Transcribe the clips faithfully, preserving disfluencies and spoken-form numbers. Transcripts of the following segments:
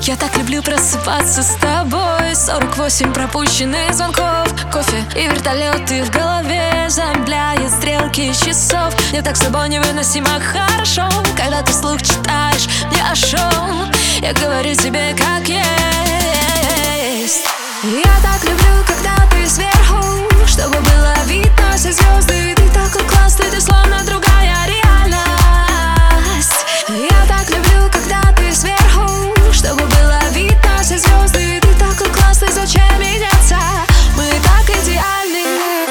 Я так люблю просыпаться с тобой. Сорок восемь пропущенных звонков, кофе и вертолеты в голове замедляют стрелки часов. Мне так с тобой невыносимо хорошо, когда ты вслух читаешь мне о шоу. Я говорю тебе как есть. Я так люблю, когда ты сверху, чтобы было видно все звезды. Ты такой классный, ты словно другая реальность. Я так люблю, когда ты сверху, чтобы было видно все звезды. Ты такой классный, зачем меняться? Мы так идеальны.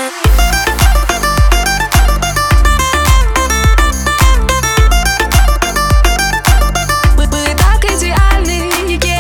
Мы, мы так идеальны.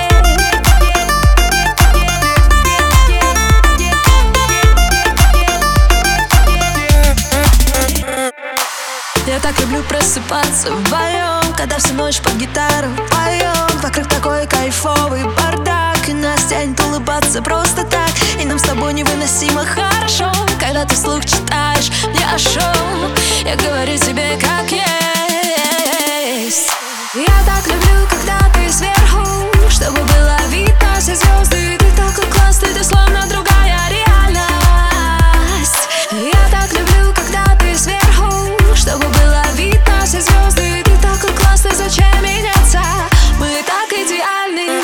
Я так люблю просыпаться вдвоем, когда всю ночь под гитару поем. Вокруг такой кайфовый бардак, и нас тянет улыбаться просто так. И нам с тобой невыносимо хорошо, когда ты вслух читаешь мне о шоу. Я говорю тебе как есть. Я так люблю, когда ты сверху, чтобы было видно все звезды. Ты такой классный, ты словно другая реальность. Я так люблю, когда ты сверху, чтобы было видно все звезды. Ты такой классный, зачем меняться? Мы так идеальны.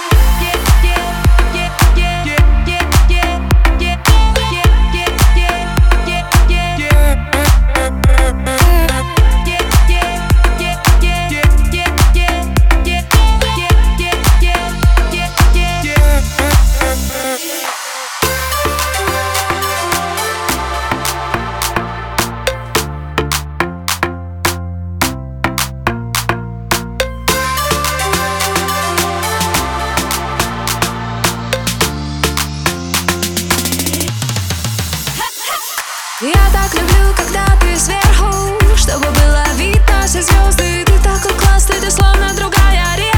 Я так люблю, когда ты сверху, чтобы было видно все звезды. Ты такой классный, ты словно другая реальность.